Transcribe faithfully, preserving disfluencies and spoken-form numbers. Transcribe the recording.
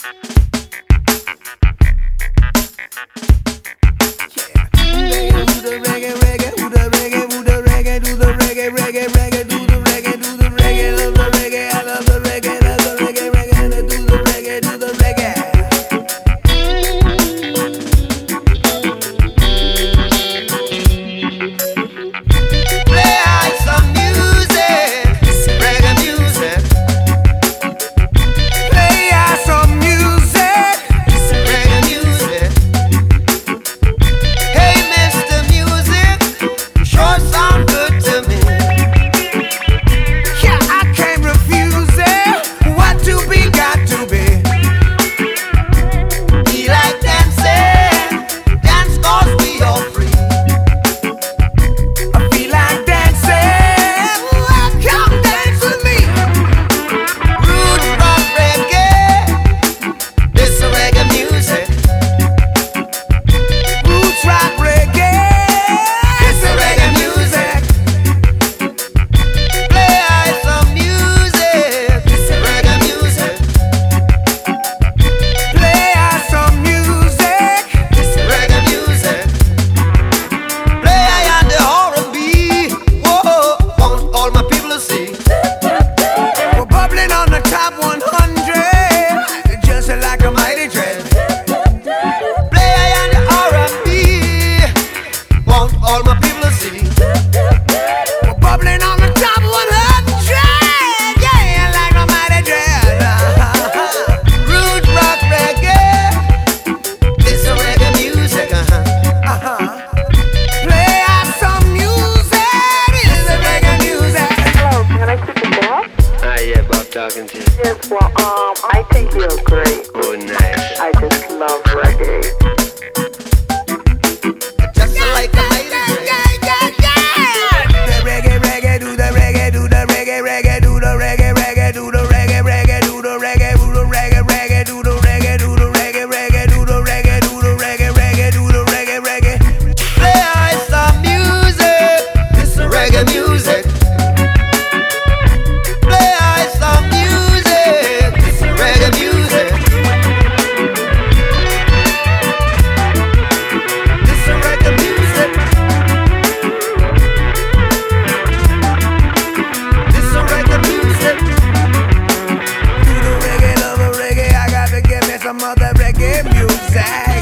Talking to you. Yes, well, um, I think you're great. Oh, nice. I just love reggae. Just like the lady. The reggae, reggae, do the reggae, do the reggae, reggae, do the reggae, reggae, do the reggae, reggae, do the reggae, do the reggae, reggae, do the reggae, do the reggae, reggae, do the reggae, do the reggae, reggae, do the reggae, reggae. Play I some music. It's a reggae music. Some other reggae music.